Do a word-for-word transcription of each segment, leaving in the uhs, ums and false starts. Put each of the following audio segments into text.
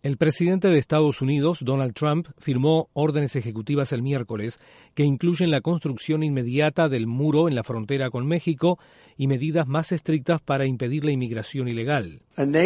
El presidente de Estados Unidos, Donald Trump, firmó órdenes ejecutivas el miércoles que incluyen la construcción inmediata del muro en la frontera con México y medidas más estrictas para impedir la inmigración ilegal.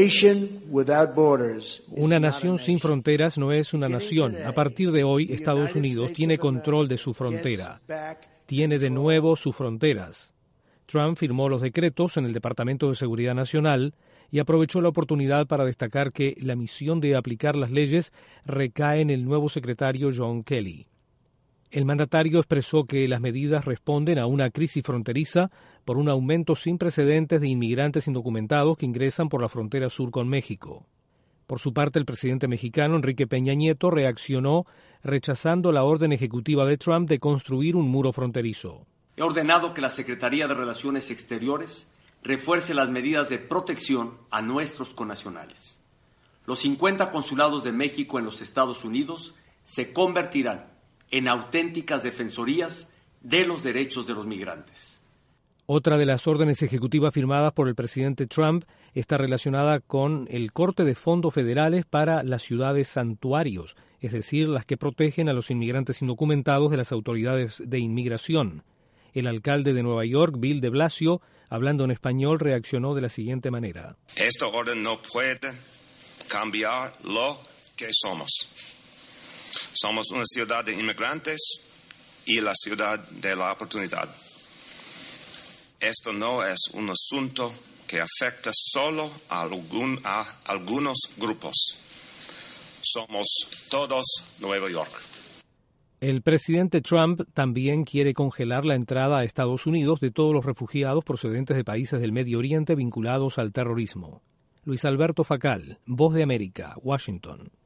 Una nación sin fronteras no es una nación. A partir de hoy, Estados Unidos tiene control de su frontera. Tiene de nuevo sus fronteras. Trump firmó los decretos en el Departamento de Seguridad Nacional y aprovechó la oportunidad para destacar que la misión de aplicar las leyes recae en el nuevo secretario John Kelly. El mandatario expresó que las medidas responden a una crisis fronteriza por un aumento sin precedentes de inmigrantes indocumentados que ingresan por la frontera sur con México. Por su parte, el presidente mexicano Enrique Peña Nieto reaccionó rechazando la orden ejecutiva de Trump de construir un muro fronterizo. He ordenado que la Secretaría de Relaciones Exteriores refuerce las medidas de protección a nuestros connacionales. Los cincuenta consulados de México en los Estados Unidos se convertirán en auténticas defensorías de los derechos de los migrantes. Otra de las órdenes ejecutivas firmadas por el presidente Trump está relacionada con el corte de fondos federales para las ciudades santuarios, es decir, las que protegen a los inmigrantes indocumentados de las autoridades de inmigración. El alcalde de Nueva York, Bill de Blasio, hablando en español, reaccionó de la siguiente manera. Esta orden no puede cambiar lo que somos. Somos una ciudad de inmigrantes y la ciudad de la oportunidad. Esto no es un asunto que afecta solo a, algún, a algunos grupos. Somos todos Nueva York. El presidente Trump también quiere congelar la entrada a Estados Unidos de todos los refugiados procedentes de países del Medio Oriente vinculados al terrorismo. Luis Alberto Facal, Voz de América, Washington.